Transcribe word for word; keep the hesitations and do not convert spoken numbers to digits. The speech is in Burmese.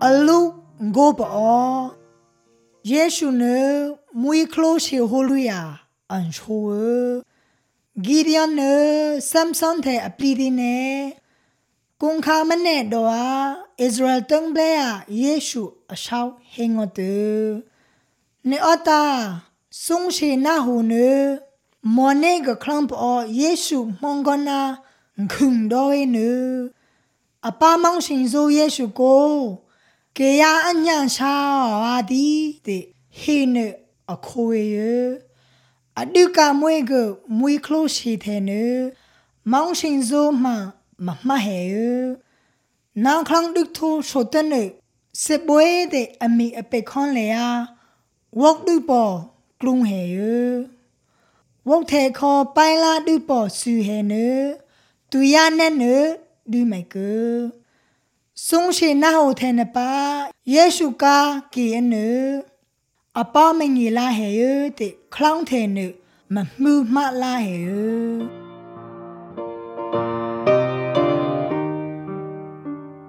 အလူငိုပေါ်ယေရှုနေမွေခလို့ရှိဟိုလူယာအန်ချိုဂီဒီယန်နေဆမ်ဆွန်တဲ့အပလီဒီနေကုံခါမနဲ့တော့ဣသရေလတုံးပလဲယေရှုအရှောက်ဟင်းငတ်နေအတာဆုံရှိနာဟုနေမော်နေကခလမ်ပေါ်ယေရှုမောင်ကနာခုံတော်နေအပါမောင်ရှင်ဇိုယေရှုကိုကေယာအညာရှာဝါဒီတဲ့ဟင်းနေအခွေရအဒုကမွေကမွေခလို့ရှိတဲ့နေမောင်ရှင်ဇိုမှမမဟဲနာခလန်ဒုထိုရှုတဲ့နေစေဘွေတဲ့အမီအပေခွန်လေယာဝတ်ဒူပေါ်ကလုံဟဲဝတ်ထဲခေါ်ပိုင်လာဒူပေါ်ဆူဟဲနေသူရနဲ့နေဒူမိုက်ကူဆုံရှိနာဟိုထဲနပါယေရှုကာကီနေအပါမငီလာဟဲတဲ့ခလောင်းထဲနေမမှုမှလာဟဲ